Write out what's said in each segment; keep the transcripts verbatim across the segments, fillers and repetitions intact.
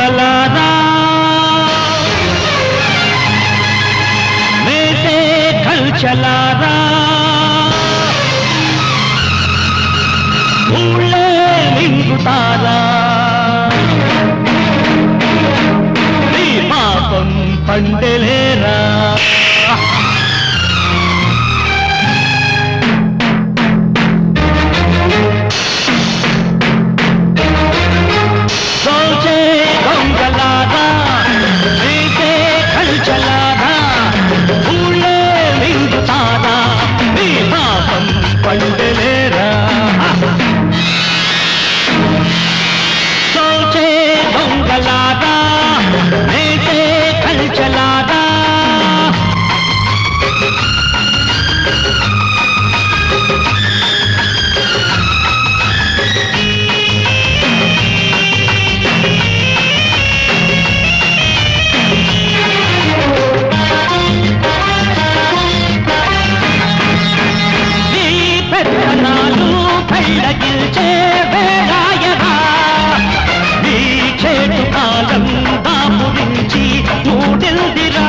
దొంగలారా మేసే కల్చలారా ఊళ్ళే మింగుతారా నీ పాపం పండలేరా పండలేరా సోచే దొంగలారా మేసే కల్చలారా కళ్ళగిల్చే వేళాయరా నీ చేటు కాలం దాపురించి మూడిందిరా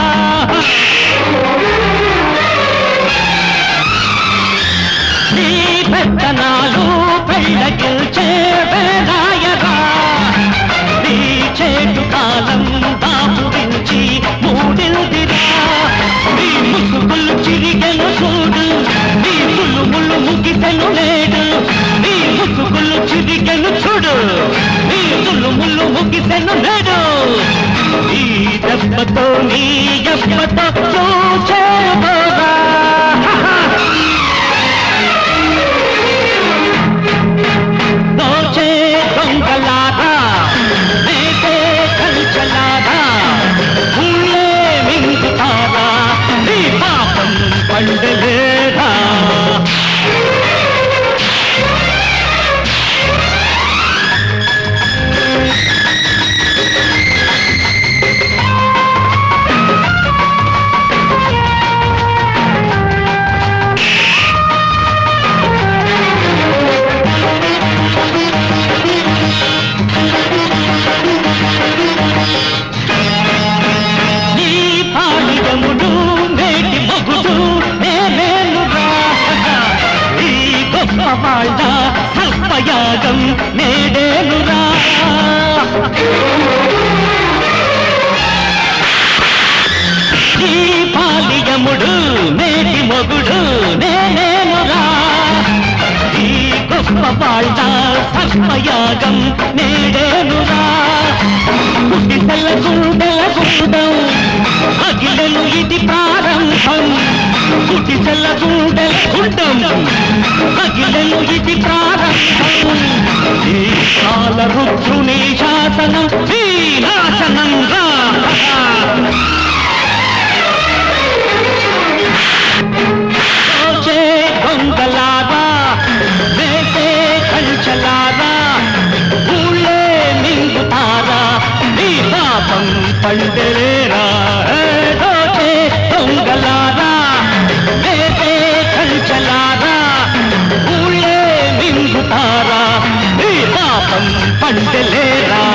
నీ పెత్తనాలు కళ్ళగిల్చే వేళాయరా నీ చేటు కాలం దాపురించి మూడిందిరా నీ ముసుగులు చిరిగెను చూడు నీ ముళ్ళు ముళ్ళు ముగిసెను లేడు నీ ముసుగులు చిరిగెను చూడు నీ ముళ్ళు ముళ్ళు ముగిసెను లేడు ఈ దెబ్బతో నీ దెబ్బతో చూచేపోగా దోచే దొంగలారా మేసే కల్చలారా ఊళ్ళే మింగుతారా నీ పాపం పండలేరా వాళ్ళ సర్పయాగం నేడేనురా ఈ పాలియముడు నేటి మొగుడు నేనేనురా ఈ గొప్ప వాళ్ళ సర్పయాగం నేడేనురా గుడిసెల గుండెల గుండం అగిలెను ఇది ప్రారంభం గుడిసెల గుండెల గుండం అగిలెను ఇది ప్రారంభం ఈ కాల రుద్రుని శాసనం ఈ నాశనం రా దోచే దొంగలారా మేసే కల్చలారా ఊళ్ళే మింగుతారా నీ పాపం పండలేరా దోచే దొంగలారా మేసే కల్చలారా ఊళ్ళే మింగుతారా నీ పాపం పండలేరా